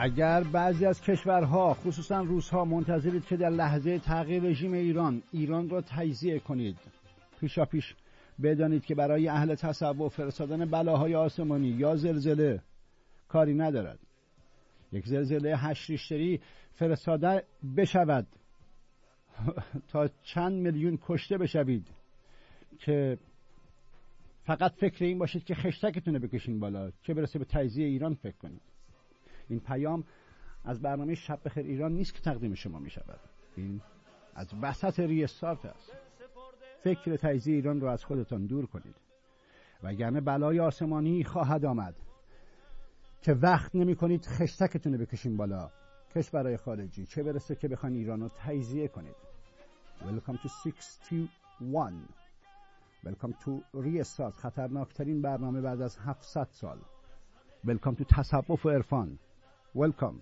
اگر بعضی از کشورها خصوصا روس‌ها منتظرید که در لحظه تغییر رژیم ایران را تجزیه کنید، پیشاپیش بدانید که برای اهل تصوف فرستادن بلاهای آسمانی یا زلزله کاری ندارد. یک زلزله 8 ریشتری فرستاده بشود تا چند میلیون کشته بشوید که فقط فکر این باشید که خشتکتونه بکشین بالا، چه برسه به تجزیه ایران فکر کنید. این پیام از برنامه شب بخیر ایران نیست که تقدیم شما می شود. این از وسط ریستارت است. فکر تجزیه ایران رو از خودتان دور کنید، وگرنه بلای آسمانی خواهد آمد که وقت نمی کنید خشتکتون بکشین بالا، کشورهای خارجی، چه برسه که بخواین ایران رو تجزیه کنید. Welcome to 621. Welcome to ریستارت، خطرناکترین برنامه بعد از 700 سال. Welcome to تصوف و عرفان. Welcome.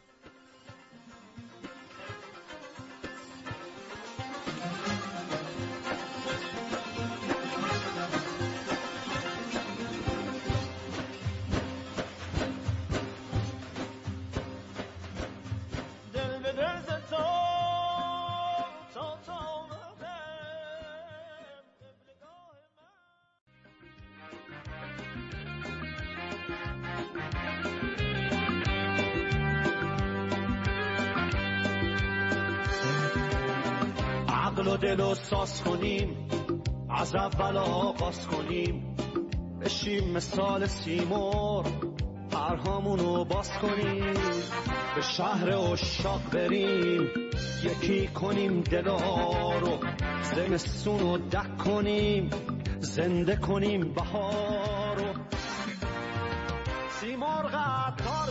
عقل و دل رو ساز کنیم، از اول آغاز کنیم، بشیم مثال سیمور، پرهامونو باز کنیم، به شهر عشاق بریم، یکی کنیم دلا رو، زمستونو دک کنیم، زنده کنیم بهارو، سیمور قطار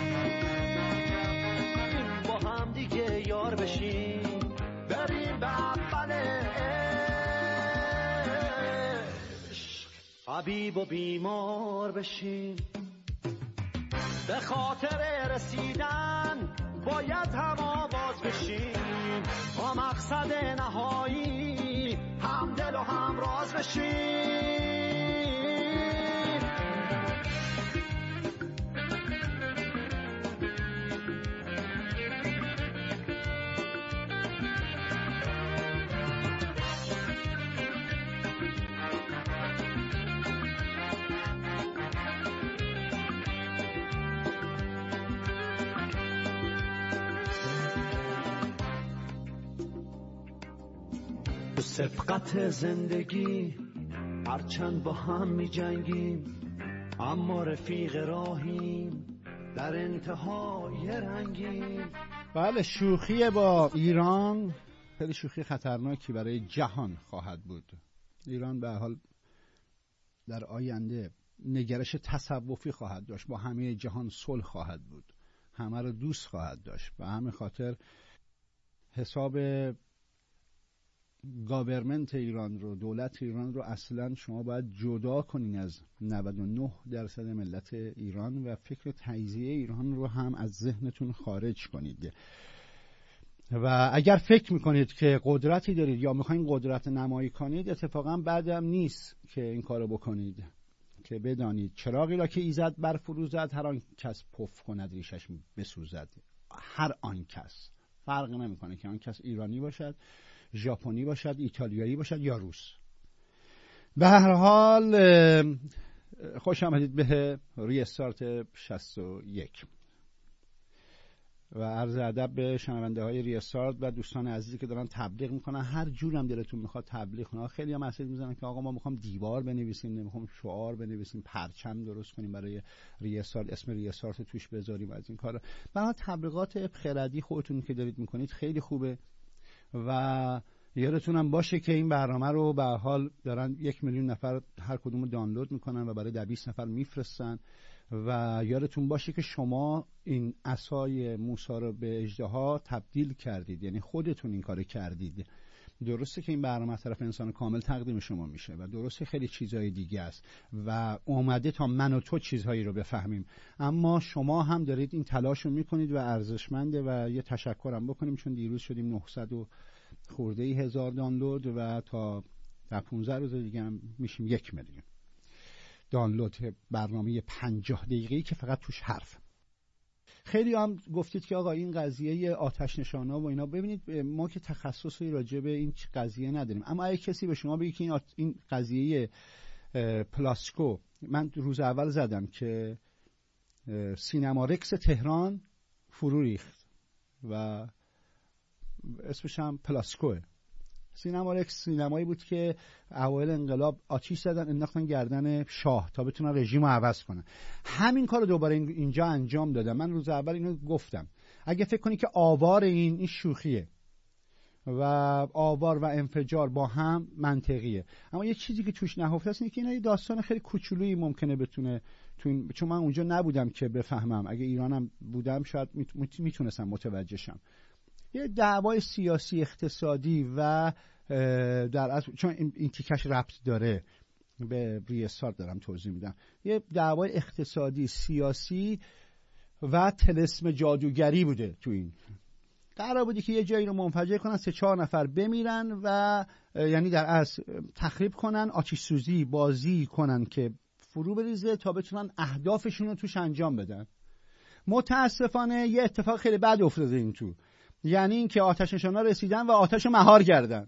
بشیم، با هم دیگه یار بشیم، بریم به اول عشق، حبیب و بیمار بشیم. به خاطر رسیدن باید هم آواز بشیم، با مقصد نهایی هم دل و هم راز بشیم. تو سبقت زندگی هرچند با هم می جنگیم، اما رفیق راهیم، در انتهای رنگیم. بله، شوخی با ایران خیلی شوخی خطرناکی برای جهان خواهد بود. ایران به حال در آینده نگرش تصوفی خواهد داشت، با همه جهان صلح خواهد بود، همه رو دوست خواهد داشت. به همین خاطر حساب گاورمنت ایران رو، دولت ایران رو اصلا شما باید جدا کنین از 99% ملت ایران و فکر تجزیه ایران رو هم از ذهنتون خارج کنید. و اگر فکر میکنید که قدرتی دارید یا میخواین قدرت نمایی کنید، اتفاقا بعدم نیست که این کارو بکنید، که بدانید چراغی را که ایزد برفروزد، هر آن کس پف کند ریشش بسوزد. هر آن کس، فرق نمیکنه که آن کس ایرانی باشد، ژاپنی باشد، ایتالیایی باشد یا روس. به هر حال خوش آمدید به ریستارت 61 و عرض ادب به شنونده های ریستارت و دوستان عزیزی که دارن تبلیغ میکنن. هر جورم دلتون میخواد تبلیغ کنه. خیلی هم مسیج میزنن که آقا ما میخوام دیوار بنویسیم، نمیخوام شعار بنویسیم، پرچم درست کنیم برای ریستارت، اسم ریستارت توش بذاریم. از این کارا برای تبلیغات خردی خودتون که دارید میکنید خیلی خوبه و یادتونم باشه که این برنامه رو به حال دارن 1 میلیون نفر هر کدوم رو دانلود میکنن و برای 20 نفر میفرستن و یادتون باشه که شما این عصای موسی رو به اژدها تبدیل کردید، یعنی خودتون این کارو کردید. درسته که این برنامه از طرف انسان کامل تقدیم شما میشه و درسته خیلی چیزهای دیگه است و اومده تا من و تو چیزهایی رو بفهمیم، اما شما هم دارید این تلاش رو میکنید و ارزشمنده و یه تشکرم بکنیم، چون دیروز شدیم 900 و خورده هزار دانلود و تا در 15 روز دیگه هم میشیم 1 میلیون دانلود برنامه 50 دقیقه‌ای که فقط توش حرف. خیلی هم گفتید که آقا این قضیه آتش نشانا و اینا، ببینید ما که تخصصی راجع به این قضیه نداریم، اما اگه کسی به شما بگه که این قضیه پلاسکو، من روز اول زدم که سینما رکس تهران فرو ریخت و اسمش هم پلاسکوه. سینما رکس سینمایی بود که اوایل انقلاب آتیش زدن انداختن گردن شاه تا بتونن رژیم رو عوض کنن. همین کار رو دوباره اینجا انجام دادن. من روز اول اینو گفتم، اگه فکر کنی که آوار این شوخیه و آوار و انفجار با هم منطقیه، اما یه چیزی که توش نهفته است اینه که اینا یه داستان خیلی کوچولویی ممکنه بتونه چون من اونجا نبودم که بفهمم، اگه ایرانم بودم شاید میتونستم متوجه شم. یه دعوای سیاسی اقتصادی و در اصل چون این تیکش ربط داره به ریاست دارم توضیح میدم، یه دعوای اقتصادی سیاسی و طلسم جادوگری بوده. تو این قرار بودی که یه جایی رو منفجر کنن، 3-4 نفر بمیرن و یعنی در اصل تخریب کنن، آتش سوزی بازی کنن که فرو بریزه تا بتونن اهدافشون رو توش انجام بدن. متاسفانه یه اتفاق خیلی بد افتاده این تو، یعنی این که آتش نشانا رسیدن و آتش رو مهار کردن.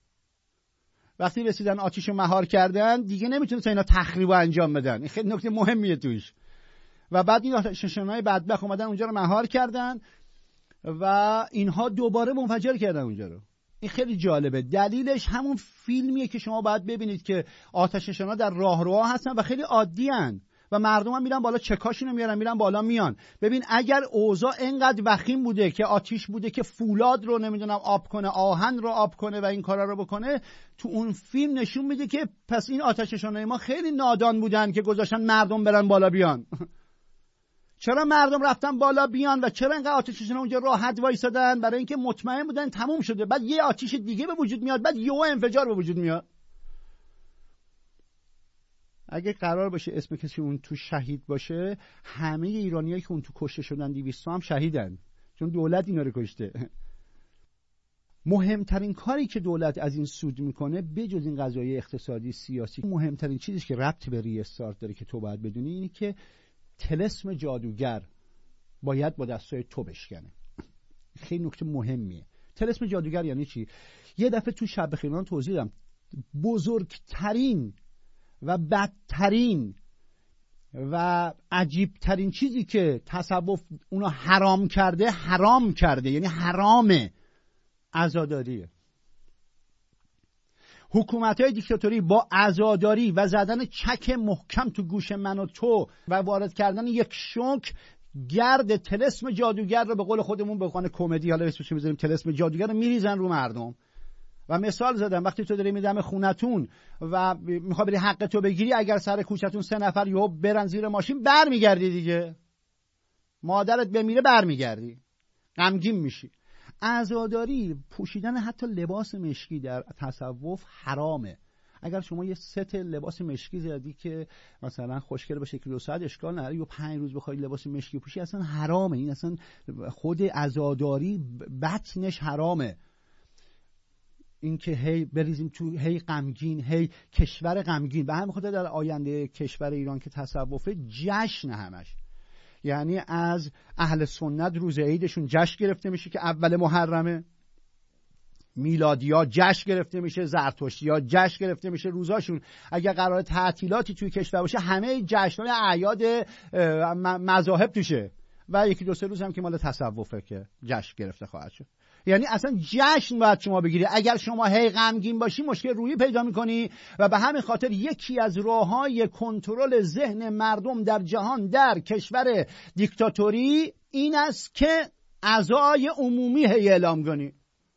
وقتی رسیدن آتش رو مهار کردن دیگه نمیتونستن اینا تخریب انجام بدن. این خیلی نکته مهمیه توش. و بعد این آتش نشانای بدبخت اومدن اونجا رو مهار کردن و اینها دوباره منفجر کردن اونجا رو. این خیلی جالبه. دلیلش همون فیلمیه که شما باید ببینید که آتش نشانا در راهروها هستن و خیلی عادی هن و مردم هم میرن بالا چکاشونو میارن میرن بالا میان. ببین اگر اوضاع اینقدر وخیم بوده که آتیش بوده که فولاد رو نمیدونم آب کنه، آهن رو آب کنه و این کارا رو بکنه، تو اون فیلم نشون میده که پس این آتش نشانای ما خیلی نادان بودن که گذاشتن مردم برن بالا بیان. چرا مردم رفتن بالا بیان و چرا اینقدر آتش نشانا اونجا راحت وایسادن؟ برای اینکه مطمئن بودن تموم شده. بعد یه آتش دیگه به وجود میاد، بعد یهو انفجار به وجود میاد. اگه قرار باشه اسم کسی اون تو شهید باشه، همه ایرانیایی که اون تو کشته شدن 200 هم شهیدن، چون دولت اینا رو کشته. مهمترین کاری که دولت از این سود میکنه بجز این قضایای اقتصادی سیاسی، مهمترین چیزی که ربط به ریستارت داره که تو باید بدونی اینه که طلسم جادوگر باید با دستای تو بشکنه. خیلی نکته مهمیه. طلسم جادوگر یعنی چی؟ یه دفعه تو شب خیران توضیح دادم. بزرگترین و بدترین و عجیبترین چیزی که تصوف اونا حرام کرده یعنی حرامه، عزاداریه. حکومت‌های دیکتاتوری با عزاداری و زدن چک محکم تو گوش من و تو و وارد کردن یک شوک گرد طلسم جادوگر رو به قول خودمون به عنوان کمدی، حالا اسمش رو بذاریم طلسم جادوگر، رو میریزن رو مردم. و مثال زدم وقتی تو داری میدم خونتون و میخوای بری حق تو بگیری، اگر سر کوچتون 3 نفر یهو برن زیر ماشین، برمیگردی دیگه. مادرت بمیره برمیگردی، غمگین میشی. عزاداری، پوشیدن حتی لباس مشکی در تصوف حرامه. اگر شما یه ست لباس مشکی زدی که مثلا خوشگل باشه که 2 ساعت اشکال نداره، یا 5 روز بخوای لباس مشکی پوشی، اصلا حرامه. این اصلا خود عزاداری بطنش حرامه. این که هی بریزیم تو هی غمگین، هی کشور غمگین. به همین خاطر در آینده کشور ایران که تصوف جشن همش، یعنی از اهل سنت روز عیدشون جشن گرفته میشه که اول محرمه، میلادیا جشن گرفته میشه، زرتشتیا جشن گرفته میشه روزاشون. اگر قرار تعطیلاتی توی کشور باشه، همه جشن‌های اعیاد مذاهب توشه و 1-2 روز هم که مال تصوفه که جشن گرفته خواهد شد. یعنی اصلا جشن باید شما بگیری. اگر شما هی غمگین باشی مشکل روحی پیدا میکنی و به همین خاطر یکی از راههای کنترل ذهن مردم در جهان، در کشور دیکتاتوری، این است که عزای عمومی هی اعلام کنی.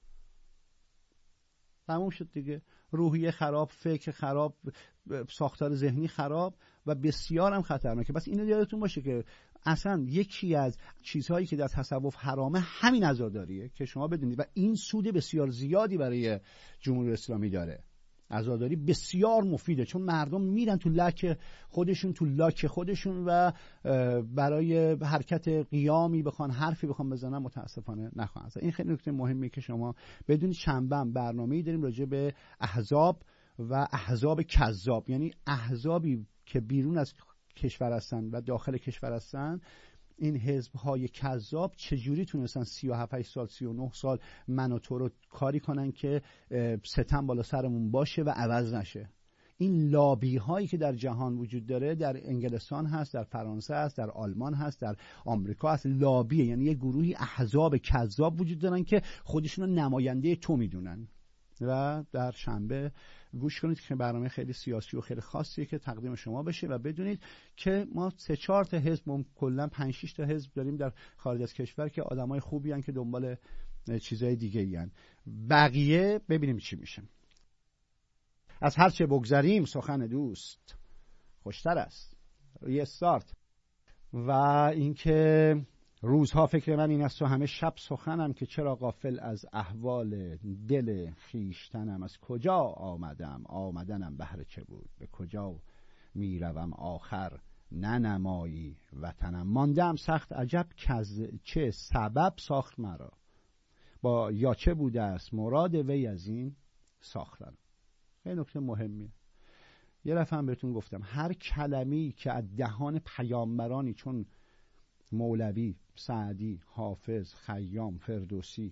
تموم شد دیگه. روحیه خراب، فکر خراب، ساختار ذهنی خراب و بسیار هم خطرناکه. بس اینو یادتون باشه که اصلا یکی از چیزهایی که در تصوف حرامه همین عزاداریه که شما بدونید، و این سود بسیار زیادی برای جمهوری اسلامی داره. عزاداری بسیار مفیده چون مردم میرن تو لاک خودشون و برای حرکت قیامی بخوان حرفی بخوان بزنن متاسفانه نخواهند. این خیلی نکته مهمیه که شما بدونید. شنبه برنامه‌ای داریم راجع به احزاب و احزاب کذاب، یعنی احزابی که بیرون از کشور هستن و داخل کشور هستن این حزب‌های کذاب چجوری تونستن 37 سال 39 سال من و تو رو کاری کنن که ستم بالا سرمون باشه و عوض نشه. این لابی هایی که در جهان وجود داره، در انگلستان هست، در فرانسه هست، در آلمان هست، در آمریکا هست، لابیه، یعنی یه گروهی احزاب کذاب وجود دارن که خودشون رو نماینده تو میدونن. و در شنبه گوش کنید که برنامه خیلی سیاسی و خیلی خاصیه که تقدیم شما بشه و بدونید که ما 3-4 تا حزب، کلا 5-6 تا حزب داریم در خارج از کشور که آدمای خوبی ان که دنبال چیزای دیگه این. بقیه ببینیم چی میشه. از هر چه بگذریم سخن دوست خوشتر است. یه استارت. و اینکه روزها فکر من این است و همه شب سخنم که چرا غافل از احوال دل خیشتنم. از کجا آمدنم بهر چه بود، به کجا میروم آخر ننمایی وطنم. ماندم سخت عجب چه سبب ساخت مرا، با یا چه بوده است مراد وی از این ساختن. این نکته مهمیه. یه دفعه هم بهتون گفتم هر کلمی که از دهان پیامبرانی چون مولوی، سعدی، حافظ، خیام، فردوسی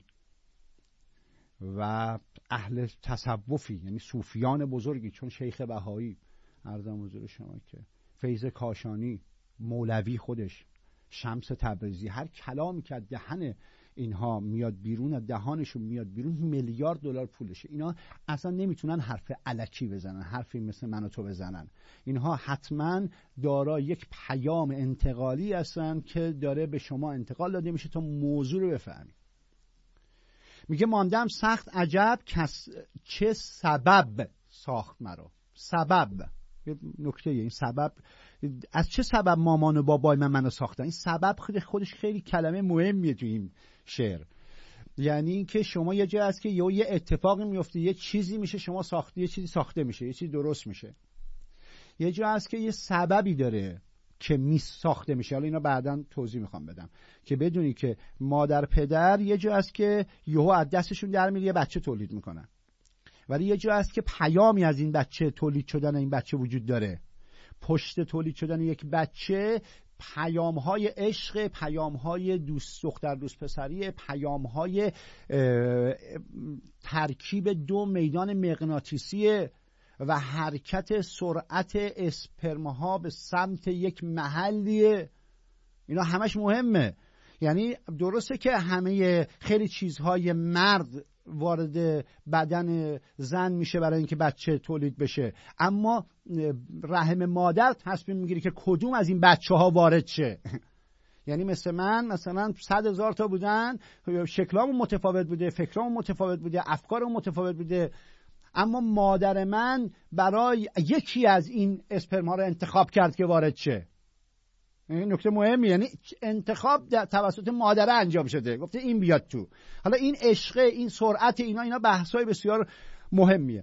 و اهل تصوفی یعنی صوفیان بزرگی چون شیخ بهایی، عرضم حضور شما که فیض کاشانی، مولوی خودش، شمس تبریزی، هر کلامی که از دهن اینها میاد بیرون، از دهانشون میاد بیرون میلیارد دلار پولشه. اینا اصلا نمیتونن حرف الکی بزنن، حرفی مثل من و تو بزنن. اینها حتما دارای یک پیام انتقالی هستن که داره به شما انتقال داده میشه تا موضوع رو بفهمی. میگه ماندم سخت عجب چه سبب ساخت مرا. سبب یه نکته، این سبب از چه سبب مامان و بابای منو ساختن. این سبب خودش خیلی کلمه مهمیه تو این شعر. یعنی اینکه شما یه جایی هست که یه اتفاقی میفته، یه چیزی میشه، شما ساخته، یه چیزی ساخته میشه، یه چیزی درست میشه. یه جایی هست که یه سببی داره که ساخته میشه. حالا اینا بعداً توضیح میخوام بدم که بدونی که مادر پدر یه جایی هست که یهو از دستشون در میره یه بچه تولید میکنن، ولی یه جایی هست که پیامی از این بچه تولید شدن این بچه وجود داره. پشت تولید شدن یک بچه پیام‌های عشق، پیام‌های دوست دختر دوست پسری، پیام‌های ترکیب دو میدان مغناطیسی و حرکت سرعت اسپرم‌ها به سمت یک محلیه. اینا همش مهمه. یعنی درسته که همه خیلی چیزهای مرد وارد بدن زن میشه برای اینکه بچه تولید بشه، اما رحم مادر تصمیم میگیره که کدوم از این بچه ها وارد شه. یعنی مثلا 100,000 تا بودن، شکلامون متفاوت بوده، فکرامون متفاوت بوده، افکارمون متفاوت بوده، اما مادر من برای یکی از این اسپرم ها رو انتخاب کرد که وارد شه. این نکته مهمی، یعنی انتخاب توسط مادره انجام شده، گفته این بیاد تو. حالا این عشق، این سرعت، اینا بحثای بسیار مهمیه.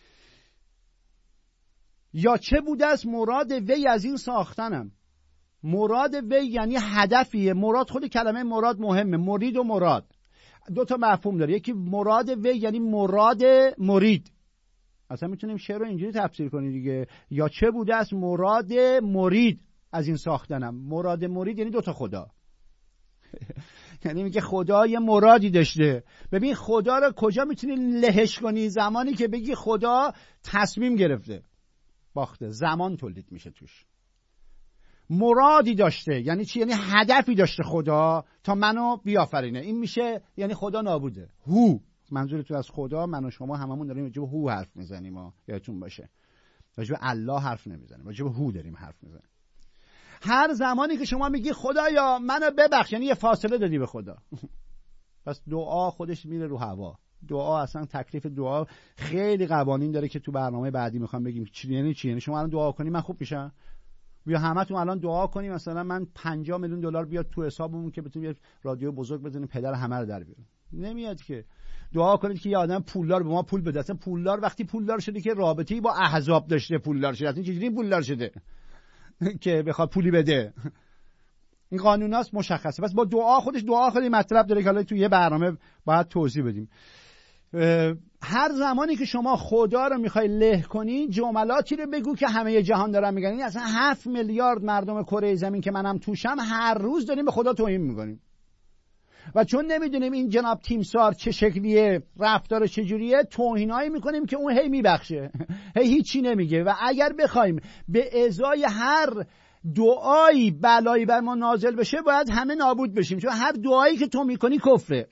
یا چه بوده است مراد وی از این ساختنم. مراد وی یعنی هدفیه. مراد، خود کلمه مراد مهمه. مرید و مراد دو تا مفهوم داره. یکی مراد وی یعنی مراد مرید. اصلا میتونیم شعر رو اینجوری تفسیر کنیم دیگه. یا چه بوده است مراد مرید از این ساختنم. مراد مرید یعنی دوتا خدا. یعنی میگه خدا یه مرادی داشته. ببین خدا رو کجا میتونی لهش کنی؟ زمانی که بگی خدا تصمیم گرفته، باخته، زمان تولید میشه توش. مرادی داشته یعنی چی؟ یعنی هدفی داشته خدا تا منو بیافرینه. این میشه یعنی خدا نابوده. هو، منظورتون از خدا، من و شما هممون داریم راجع به هو حرف میزنیم. ما یادتون باشه راجع به الله حرف نمیزنیم، راجع به هو داریم حرف میزنیم. هر زمانی که شما میگی خدایا منو ببخش، یعنی یه فاصله دادی به خدا. پس دعا خودش میره رو هوا. دعا اصلا تکلیف دعا خیلی قوانین داره که تو برنامه بعدی میخوام بگیم یعنی چی. یعنی شما الان دعا کنی من خوب میشم؟ بیا همتون الان دعا کنیم مثلا من 50 میلیون دلار بیاد تو حسابمون که بتونیم یه رادیو بزرگ بزنیم پدر همه رو در بیاریم. نمیاد که. دعا کنید که یه آدم پولدار به ما پول بده. اصلا پولدار وقتی پولدار شده که رابطه‌ای با احزاب داشته پولدار شده. اصلا چجوری پولدار شده که بخواد پولی بده؟ این قانوناست مشخصه. پس با دعا، خودش دعا خیلی مطلب داره که حالا تو یه برنامه باید توضیح بدیم. هر زمانی که شما خدا رو میخوای له کنی جملاتی رو بگو که همه جهان دارن میگن. این اصلا 7 میلیارد مردم کره زمین که منم توشم هر روز داریم به خدا توهین میکنیم و چون نمیدونیم این جناب تیمسار چه شکلیه، رفتار چجوریه، توهینایی میکنیم که اون هی میبخشه هی هیچی نمیگه. و اگر بخوایم به ازای هر دعایی بلایی بر ما نازل بشه باید همه نابود بشیم، چون هر دعایی که تو میکنی کفره.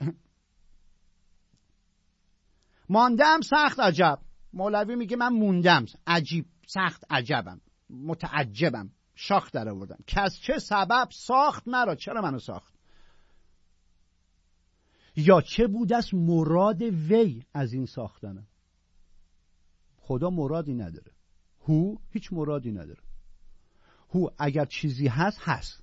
ماندم سخت عجب. مولوی میگه من موندم، عجیب، سخت عجبم، متعجبم، شاخ در آوردم. کس چه سبب ساخت مرا، چرا منو ساخت؟ یا چه بود است مراد وی از این ساختنم؟ خدا مرادی نداره. هو هیچ مرادی نداره. هو اگر چیزی هست.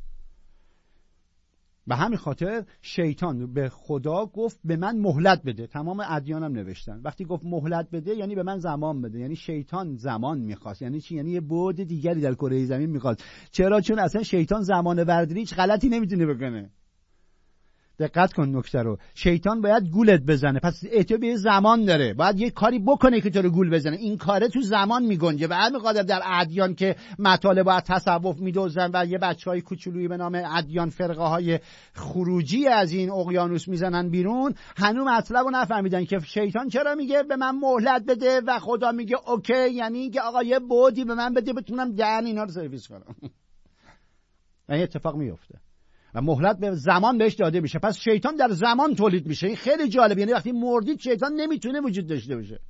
به همین خاطر شیطان به خدا گفت به من مهلت بده. تمام ادیانم نوشتن وقتی گفت مهلت بده یعنی به من زمان بده. یعنی شیطان زمان میخواست. یعنی چی؟ یعنی یه بعد دیگری در کره زمین میخواست. چرا؟ چون اصلا شیطان زمان برداری هیچ غلطی نمیتونه بکنه. دقت کن نکته رو. شیطان باید گولت بزنه، پس احتیاج به زمان داره، باید یه کاری بکنه که تو رو گول بزنه. این کاره تو زمان میگنجه. و همین قادر در ادیان که مطالب از تصوف میدوزن و یه بچهای کوچولویی به نام ادیان فرقه های خروجی از این اقیانوس میزنن بیرون، هنوز مطلب رو نفهمیدن که شیطان چرا میگه به من مهلت بده و خدا میگه اوکی، یعنی که آقا یه بودی به من بده بتونم دهن اینا رو سرویس کنم. این اتفاق میفته و مهلت به زمان بهش داده میشه. پس شیطان در زمان تولید میشه. این خیلی جالبه. یعنی وقتی مردید شیطان نمیتونه وجود داشته باشه.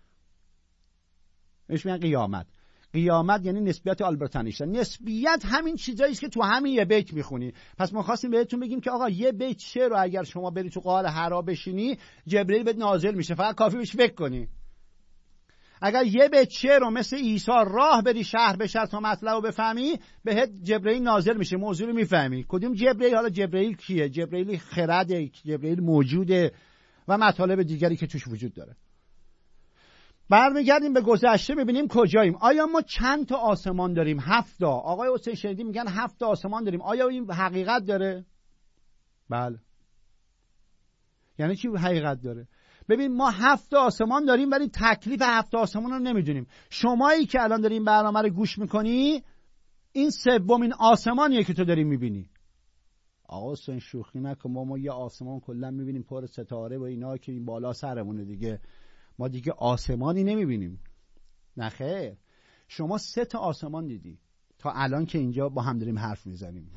بهش میگن قیامت. قیامت یعنی نسبیت آلبرت اینشتین. نسبیت همین چیزایی است که تو همین یه بیت میخونی. پس ما خواستیم بهتون بگیم که آقا یه بیت شعر رو اگر شما بری تو غار حرا بشینی جبرئیل بهت نازل میشه، فقط کافی بهش فکر کنی. اگر یه بیت شعر رو مثل عیسی راه بری شهر بشر تا مطلب رو بفهمی بهت جبرئیل نازل میشه، موضوع رو میفهمی. کدوم جبرئیل؟ حالا جبرئیل کیه؟ جبرئیل خرده، جبرئیل موجوده و مطالب دیگری که توش وجود داره. برمیگردیم به گذشته ببینیم کجاییم. آیا ما چند تا آسمان داریم؟ 7 تا. آقای حسین شهیدی میگن 7 تا آسمان داریم. آیا این حقیقت داره؟ بله. یعنی چی حقیقت داره؟ ببین ما 7 آسمان داریم ولی تکلیف 7 آسمان رو نمیدونیم. شمایی که الان داری این برنامه رو گوش میکنی این 3مین آسمانیه که تو داری میبینی. آقا حسین شوخی نکن، ما یه آسمان کلا میبینیم پر ستاره و اینا که این بالا سرمونه دیگه. ما دیگه آسمانی نمیبینیم. نه خیر. شما 3 آسمان دیدی تا الان که اینجا با هم داریم حرف میزنیم.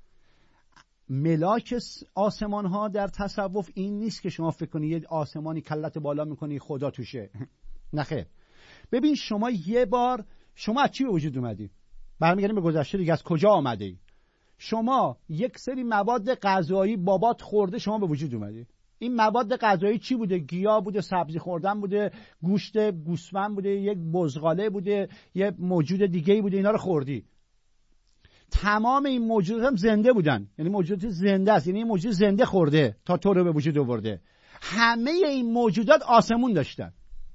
ملاک آسمان ها در تصوف این نیست که شما فکر کنی یه آسمانی کلت بالا میکنی خدا توشه. نه خیر. ببین شما یه بار شما از چی به وجود اومدی؟ برمیگردیم به گذشته دیگه. از کجا آمده ای؟ شما یک سری مواد غذایی بابات خورده شما به وجود اومدی. این مواد غذایی چی بوده؟ گیاه بوده، سبزی خوردن بوده، گوشت گوسفند بوده، یک بزغاله بوده، یه موجود دیگه‌ای بوده، اینا رو خوردی. تمام این موجودات هم زنده بودن. یعنی موجودات زنده است. یعنی این موجود زنده خورده تا تو رو به وجود آورده. همه این موجودات آسمون داشتن.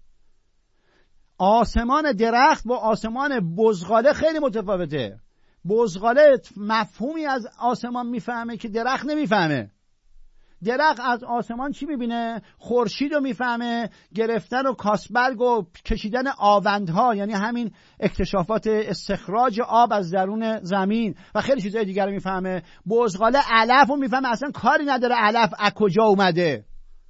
آسمان درخت با آسمان بزغاله خیلی متفاوته. بزغاله مفهومی از آسمان میفهمه که درخت نمیفهمه. درخت از آسمان چی میبینه؟ خورشید رو میفهمه، گرفتن و کاسبرگ و کشیدن آوندها، یعنی همین اکتشافات استخراج آب از درون زمین و خیلی چیزهای دیگر رو میفهمه. بزغاله علف رو میفهمه، اصلا کاری نداره علف از کجا اومده،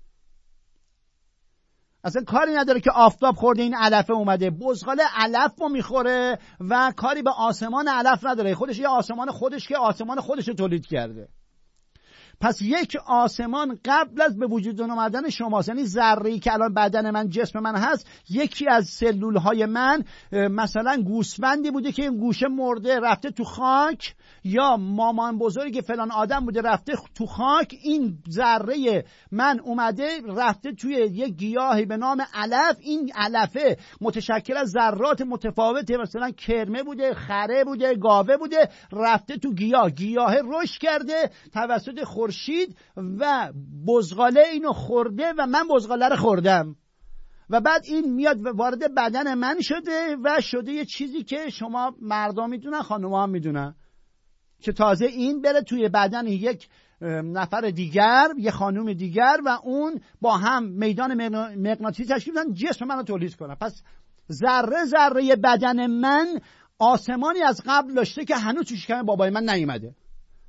اصلا کاری نداره که آفتاب خورده این علف اومده. بزغاله علف رو میخوره و کاری به آسمان علف نداره. خودش یه آسمان خودش که آسمان خودش رو تولید کرده. پس یک آسمان قبل از به وجود آمدن شماست. یعنی ذره‌ای که الان بدن من، جسم من هست، یکی از سلول‌های من مثلا گوسفندی بوده که این گوشه مرده رفته تو خاک، یا مامان بزرگی فلان آدم بوده رفته تو خاک، این ذره من اومده رفته توی یک گیاهی به نام علف. این علفه متشکل از ذرات متفاوته، مثلا کرمه بوده، خره بوده، گاوه بوده، رفته تو گیاه رشد کرده توسط خورشید و بزغاله اینو خورده و من بزغاله رو خوردم و بعد این میاد وارد بدن من شده و شده یه چیزی که شما مردم میدونن، خانوما هم میدونن، که تازه این بره توی بدن یک نفر دیگر، یه خانوم دیگر و اون با هم میدان مغناطیسی تشکیل بدن جسم منو تولید کنن. پس ذره ذره بدن من آسمانی از قبل داشته که هنوز تو شکم بابای من نیومده.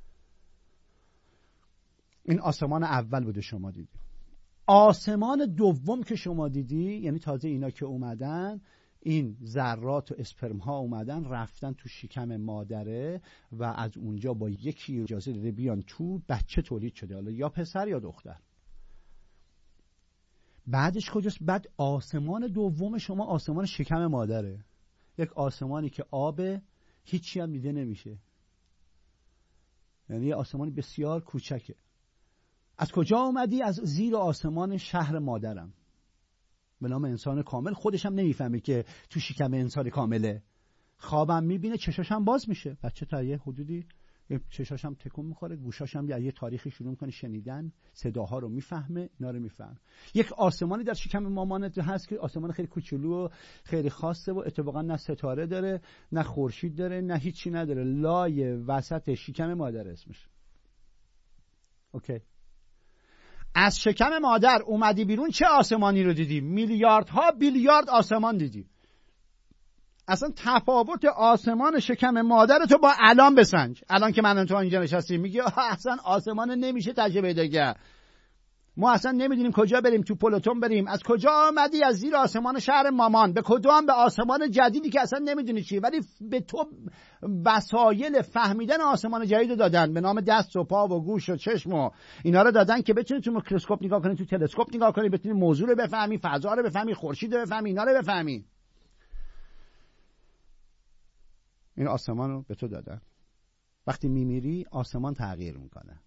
این آسمان اول بوده شما دیدی. آسمان دوم که شما دیدی، یعنی تازه اینا که اومدن، این ذرات و اسپرم ها اومدن رفتن تو شکم مادره و از اونجا با یکی اجازه داده بیان تو، بچه تولید شده، حالا یا پسر یا دختر. بعدش کجاست؟ بعد آسمان دوم شما آسمان شکم مادره، یک آسمانی که آب هیچی هم دیده نمیشه، یعنی یه آسمانی بسیار کوچکه. از کجا اومدی؟ از زیر آسمان شهر مادرم به نام انسان کامل. خودش هم نمیفهمه که تو شکم انسان کامله. خوابم میبینه، چشاش هم باز میشه، بچه تا یه حدودی چشاش هم تکون میخوره، گوشاش هم یه تاریخی شروع میکنه شنیدن، صداها رو میفهمه، اینا رو میفهمه. یک آسمانی در شکم مامانت هست که آسمان خیلی کوچولو و خیلی خاصه و اتفاقا نه ستاره داره، نه خورشید داره، نه هیچی نداره، لای وسط شکم مادر اسمش. اوکی. از شکم مادر اومدی بیرون، چه آسمانی رو دیدی؟ میلیاردها بیلیارد آسمان دیدی. اصلا تفاوت آسمان شکم مادر تو با الان بسنج. الان که من تو اینجا نشستیم میگی اصلا آسمان نمیشه تجربه دیگه، ما اصلا نمیدونیم کجا بریم، تو پلوتون بریم. از کجا آمدی؟ از زیر آسمان شهر مامان. به کدام؟ به آسمان جدیدی که اصلا نمیدونی چی، ولی به تو وسایل فهمیدن آسمان جدید دادن به نام دست و پا و گوش و چشم و اینا رو دادن که بتونی تو میکروسکوپ نگاه کنی، تو تلسکوپ نگاه کنی، بتونی موضوع رو بفهمی، فضا رو بفهمی، خورشید رو بفهمی، اینا رو بفهمی. این آسمان رو به تو دادن. وقتی میمیری آسمان تغییر میکنه.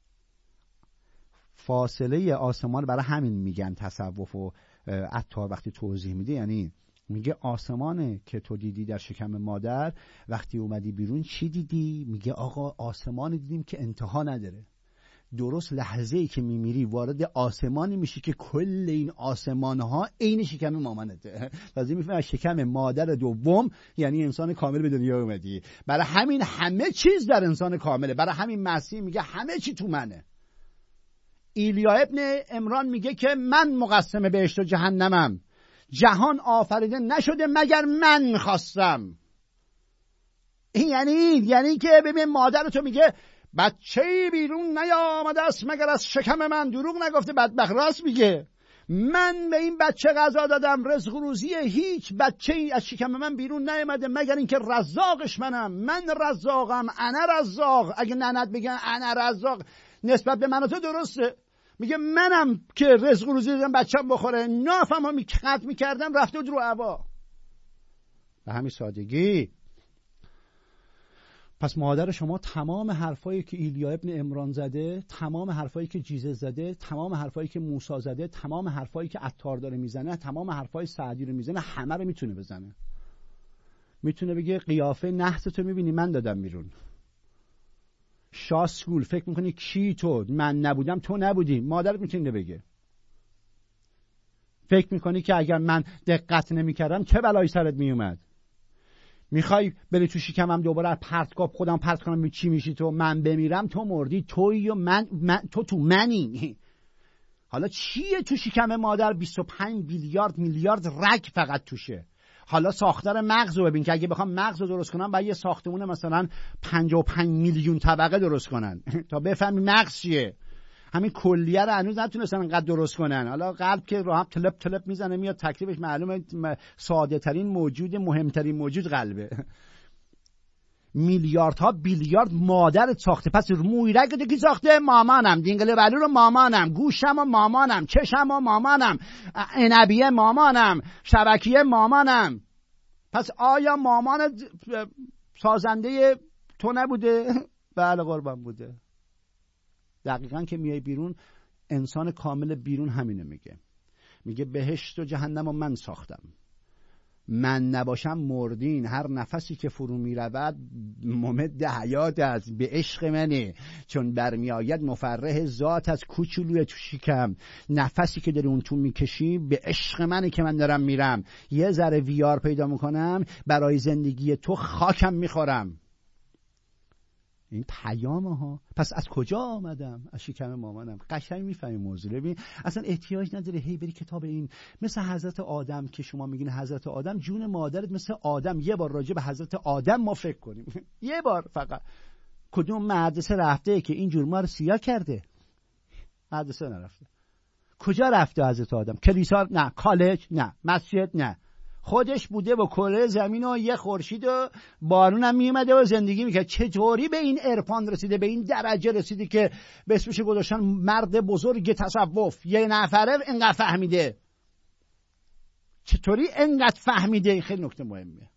فاصله آسمان، برای همین میگن تصوف و عطار وقتی توضیح میده، یعنی میگه آسمانه که تو دیدی در شکم مادر، وقتی اومدی بیرون چی دیدی؟ میگه آقا آسمان دیدیم که انتها نداره. درست لحظه‌ای که میمیری وارد آسمانی میشی که کل این آسمان‌ها عین شکم مامانته. لازم میفهمی شکم مادر دوم یعنی انسان کامل به دنیا اومدی. برای همین همه چیز در انسان کامله. برای همین مسیح میگه همه چی تو منه. ایلیا ابن عمران میگه که من مقسم بهشت و جهنمم، جهان آفریده نشده مگر من خواستم. این یعنی که ببین مادر تو میگه بچه‌ای بیرون نیامده است مگر از شکم من. دروغ نگفته، بدبخت راست میگه. من به این بچه غذا دادم، رزق و روزی هیچ بچه‌ای از شکم من بیرون نیامده مگر اینکه رزاقش منم. من رزاقم، انا رزاق. اگه ننت بگن انا رزاق نسبت به من و تو درسته. میگه منم که رزق و روزی دادم بچه‌م بخوره، نافمو قطع میکردم رفته بود رو هوا. به همین سادگی. پس مادر شما تمام حرفایی که ایلیا ابن عمران زده، تمام حرفایی که جیزه زده، تمام حرفایی که موسی زده، تمام حرفایی که عطار داره میزنه، تمام حرفای سعدی رو میزنه، همه رو میتونه بزنه. میتونه بگه قیافه نحستو میبینی من دادم بیرون. شاسگول فکر میکنی کی تو؟ من نبودم تو نبودی. مادرت میتونه بگه. فکر میکنی که اگر من دقت نمیکردم چه بلایی سرت میومد؟ میخوای بری تو شکمم دوباره پرتگاه خودم پرت کنم چی میشی تو؟ من بمیرم تو مردی، تویی و من تو منی. حالا چیه تو شکم مادر؟ 25 میلیارد رگ فقط توشه. حالا ساختار مغز رو ببین که اگه بخوام مغز رو درست کنم باید یه ساختمون مثلا 55 میلیون طبقه درست کنن تا بفهمی مغز چیه. همین کلیه رو هنوز نتونستن انقدر درست کنن. حالا قلب که رو هم تلپ میزنه میاد، تکلیفش معلومه ساده ترین موجود، مهمترین موجود قلبه. میلیاردها بیلیارد مادرت ساخته. پس مویرگ رو کی ساخته؟ مامانم. دینگله بلو رو مامانم. گوشم و مامانم. چشم و مامانم. عنبیه مامانم. شبکیه مامانم. پس آیا مامانت سازنده تو نبوده؟ بله قربان بوده. دقیقاً که میای بیرون، انسان کامل بیرون همینه میگه بهشت و جهنم و من ساختم، من نباشم مردین. هر نفسی که فرو میرود ممد حیات است، به عشق منه، چون برمی آید مفرح ذات از کوچولوی تو شکم. نفسی که داری اون تو میکشی به عشق منه که من دارم میرم. یه ذره ویار پیدا میکنم برای زندگی تو، خاکم میخورم. این پیامه ها. پس از کجا آمدم؟ از شکم مامانم. قشنگ میفهمی موضوع. ببین اصلا احتیاج نداره هی بری کتاب این، مثل حضرت آدم که شما میگین حضرت آدم، جون مادرت مثل آدم، یه بار راجع به حضرت آدم ما فکر کنیم. یه بار فقط. کدوم مدرسه رفته که این جور ما رو سیاه کرده؟ مدرسه نرفته. کجا رفته حضرت آدم؟ کلیسا نه، کالج نه، مسجد نه، خودش بوده با کره زمین و یه خورشید و بارون هم میومده و زندگی میکرد. چطوری به این عرفان رسیده، به این درجه رسیده که به اسمش گذاشتن مرد بزرگ تصوف؟ یه نفره انقدر فهمیده. چطوری انقدر فهمیده؟ این خیلی نکته مهمه.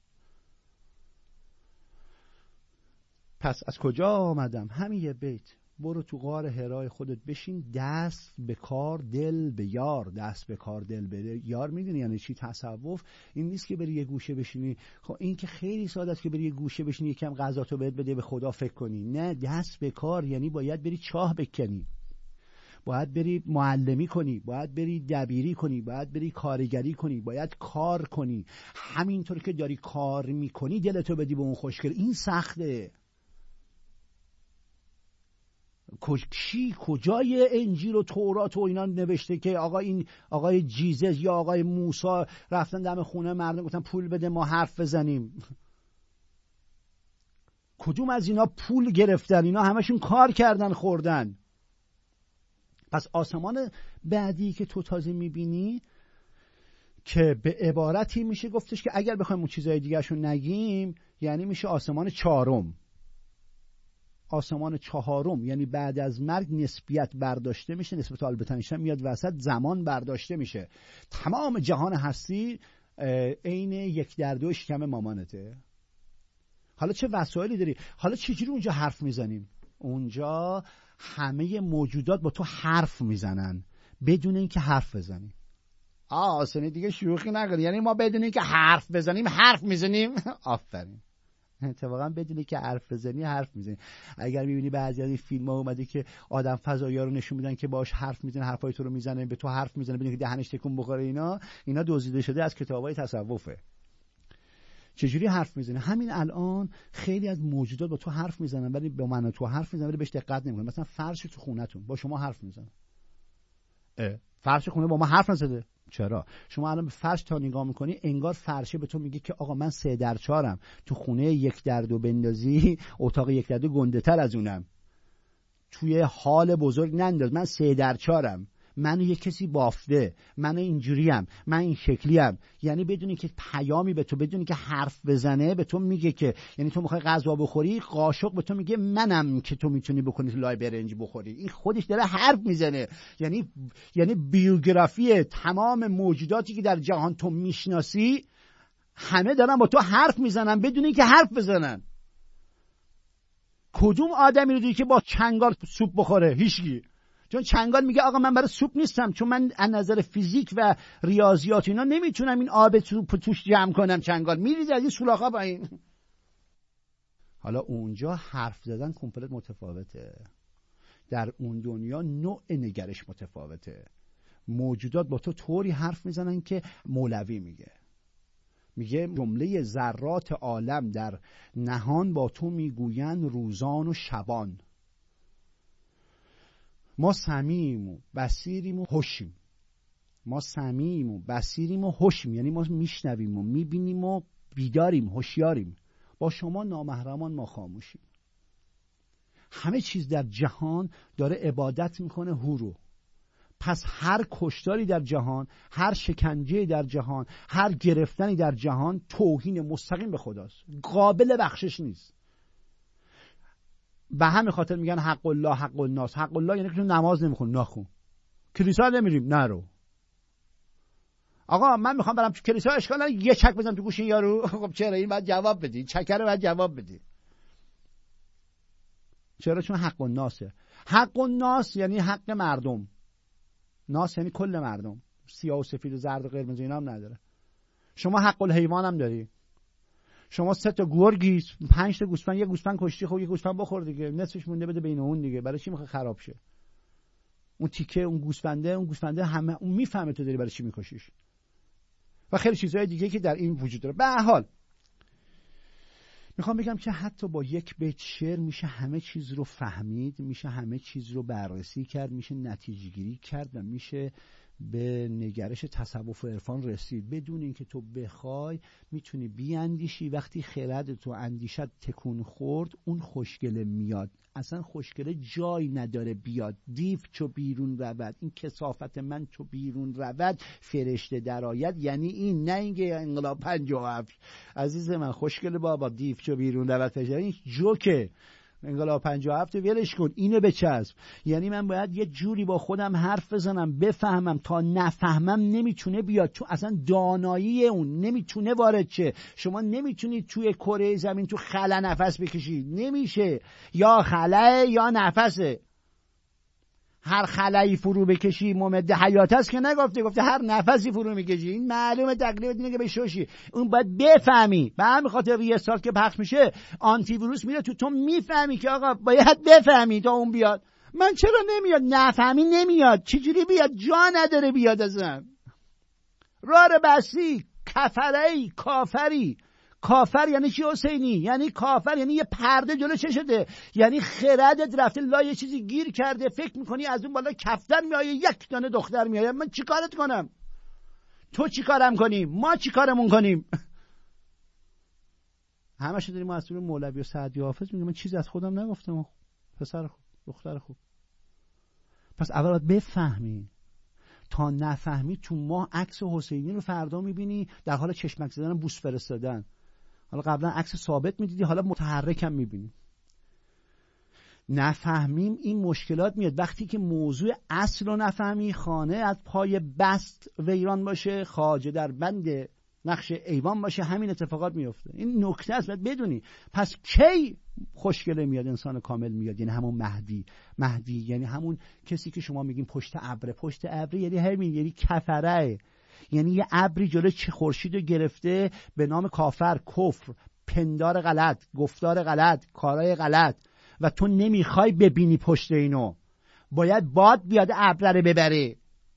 پس از کجا آمدم؟ همین یه بیت. برو تو غار حرای خودت بشین، دست به کار دل به یار. دست به کار دل به یار میدونی یعنی چی؟ تصوف این نیست که بری یه گوشه بشینی. خب این که خیلی ساده است که بری یه گوشه بشینی یکم غذاتو بهت بده به خدا فکر کنی. نه، دست به کار یعنی باید بری چاه بکنی، باید بری معلمی کنی، باید بری دبیری کنی، باید بری کارگری کنی، باید کار کنی. همینطور که داری کار میکنی دلتو بدی به اون خوشگل. این سخته. کجای انجیل و تورات و اینا نوشته که آقا این آقای جیزس یا آقای موسی رفتن دم خونه مردم گفتن پول بده ما حرف بزنیم؟ کدوم از اینا پول گرفتن؟ اینا همشون کار کردن خوردن. پس آسمان بعدی که تو تازه میبینی که به عبارتی میشه گفتش که اگر بخوایم اون چیزای دیگرشون نگیم یعنی میشه آسمان چهارم. آسمان چهارم یعنی بعد از مرگ نسبیت برداشته میشه، نسبت آلبرت اینشتین میاد وسط، زمان برداشته میشه. تمام جهان هستی عین 1/2 شکم مامانته. حالا چه وسایلی داری؟ حالا چجوری اونجا حرف میزنیم؟ اونجا همه موجودات با تو حرف میزنن بدون اینکه حرف بزنی. آسانی دیگه شوخی نکنی. یعنی ما بدون اینکه حرف بزنیم حرف میزنیم. آفرین. اتفاقا بدونی که حرف بزنی حرف میزنی. اگر میبینی بعضی از این فیلم ها اومده که آدم فضایی‌ها رو نشون میدن که باش حرف میزنه، حرفای تو رو میزنه، به تو حرف میزنه بدون که دهنش تکون بخوره، اینا دزدیده شده از کتابای تصوفه. چجوری حرف میزنه؟ همین الان خیلی از موجودات با تو حرف میزنن ولی با من و تو حرف میزنن ولی بهش دقت نمیکنن. مثلا فرش تو خونتون با شما حرف میزنه. فرش خونه با ما حرف نزده. چرا؟ شما الان به فرش تا نگاه میکنی انگار فرشه به تو میگه که آقا من 3/4 تو خونه 1/2 بندازی اتاق 1/2 گنده تر از اونم، توی حال بزرگ ننداز، من 3/4 منو یه کسی بافته، من اینجوریم، من این شکلیم. یعنی بدونی که پیامی به تو، بدونی که حرف بزنه به تو میگه که یعنی تو میخوای غذا بخوری، قاشق به تو میگه منم که تو میتونی بکنی لای برنج بخوری. این خودش داره حرف میزنه. یعنی بیوگرافی تمام موجوداتی که در جهان تو میشناسی همه دارن با تو حرف میزنن بدونی که حرف بزنن. کدوم آدمی رو دیدی که با چنگال سوپ بخوره؟ هیچکی. چون چنگال میگه آقا من برای سوپ نیستم، چون من از نظر فیزیک و ریاضیات اینا نمیتونم این آب سوپ توش جمع کنم. چنگال میریزه از این سولاخا پایین. حالا اونجا حرف زدن کامپلت متفاوته. در اون دنیا نوع نگرش متفاوته. موجودات با تو طوری حرف میزنن که مولوی میگه جمله ذرات عالم در نهان با تو میگویند روزان و شبان. ما سمیعیم و بصیریم و هوشیم. ما سمیعیم و بصیریم و هوشیم یعنی ما میشنویم و میبینیم و بیداریم، هوشیاریم. با شما نامحرمان ما خاموشیم. همه چیز در جهان داره عبادت میکنه هورو. پس هر کشتاری در جهان، هر شکنجه در جهان، هر گرفتنی در جهان توهین مستقیم به خداست، قابل بخشش نیست. به همین خاطر میگن حق الله حق الناس. حق الله یعنی که تو نماز نمیخون، نخون. کلیسا نمیریم، نرو. آقا من میخوام برم تو کلیسا، اشکال نداره یه چک بزنم تو گوش این یارو. خب چرا؟ این بعد جواب بدی، چکر رو بعد جواب بدی. چرا؟ چون حق الناسه. حق الناس یعنی حق مردم. ناس یعنی کل مردم، سیاه و سفید و زرد و قرمز اینا هم نداره. شما حق الحیوان هم داری. شما 3 تا گرگی، 5 تا گوسفند، یه گوسفند کشتی، خب یه گوسفند بخور دیگه، نصفش مونده بده بین اون دیگه. برای چی میخواد خراب شه؟ اون تیکه اون گوسفنده همه اون میفهمه تو داری برای چی میکشیش. و خیلی چیزهای دیگه که در این وجود داره. به هر حال میخوام بگم که حتی با یک بیت شعر میشه همه چیز رو فهمید، میشه همه چیز رو بررسی کرد، میشه نتیجه گیری کرد و میشه به نگرش تصوف و عرفان رسید. بدون اینکه تو بخوای میتونی بیاندیشی. وقتی خردت و اندیشت تکون خورد اون خوشگله میاد. اصلا خوشگله جای نداره بیاد. دیو چو بیرون رود، این کثافت من چو بیرون رود فرشته درآید. یعنی این، نه اینکه انقلاب 57 عزیز من خوشگله بابا دیو چو بیرون رود فرشته، این جوکه. انقلاب 57 ولش کن، اینو بچسب. یعنی من باید یه جوری با خودم حرف بزنم بفهمم، تا نفهمم نمیتونه بیاد، چون اصلا دانایی اون نمیتونه وارد شه. شما نمیتونید توی کره زمین تو خلا نفس بکشید، نمیشه. یا خلا یا نفسه. هر خلایی فرو بکشی ممد حیات است که نگفته، گفته هر نفسی فرو میکشی. این معلومه تکلیف اینه که بشوشی. اون باید بفهمی. به همین خاطر یه سال که پخش میشه آنتی ویروس میره تو میفهمی که آقا باید بفهمی تا اون بیاد. من چرا نمیاد؟ نفهمی نمیاد. چجوری بیاد؟ جا نداره بیاد ازم. راه بسی کفری کافری. کافر یعنی چی حسینی؟ یعنی کافر یعنی یه پرده جلو چشته، یعنی خردت رفته لا یه چیزی گیر کرده، فکر میکنی از اون بالا کفتر میایه یک دانه دختر میایه. من چیکارت کنم؟ تو چیکارم کنی؟ ما چیکارمون کنیم؟ همش داریم ما از طور مولوی و سعدی و حافظ میگم. من چیزی از خودم نگفتم. پسر خوب، دختر خوب. پس اول باید بفهمی. تا نفهمی تو ما عکس حسینی رو فردا میبینی در حال چشمک زدن، بوس فرستادن. حالا قبلا عکس ثابت میدیدی، حالا متحرک هم میبینی. نفهمیم این مشکلات میاد. وقتی که موضوع اصل رو نفهمی، خانه از پای بست ویران باشه، خواجه در بند نقش ایوان باشه، همین اتفاقات میفته. این نکته است باید بدونی. پس کی خوشگله میاد؟ انسان کامل میاد. یعنی همون مهدی یعنی همون کسی که شما میگین پشت ابر. پشت ابر یعنی همین، یعنی کفره. یعنی یه ابری جلوی خورشید رو گرفته به نام کافر، کفر، پندار غلط، گفتار غلط، کارهای غلط، و تو نمیخوای ببینی پشت اینو. باید باد بیاد ابر رو ببره.